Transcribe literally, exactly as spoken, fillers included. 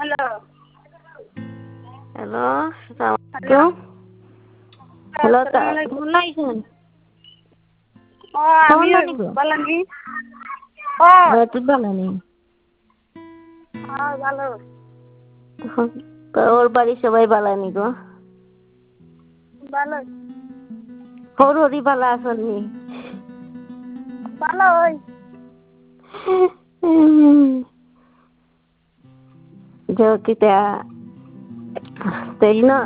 hello hello আসসালামু hello আলাইকুম hello তা আসসালামু আলাইকুম কেমন আছেন ও কেমন আমি আনি গো বালানি ও তুই ভালো নেই হ্যাঁ ভালো তো ওর বাড়ির সবাই ভালো নি গো ভালো ওর ওরই ভালো আসেননি ভালো ওই जो कि त्या तेरी ना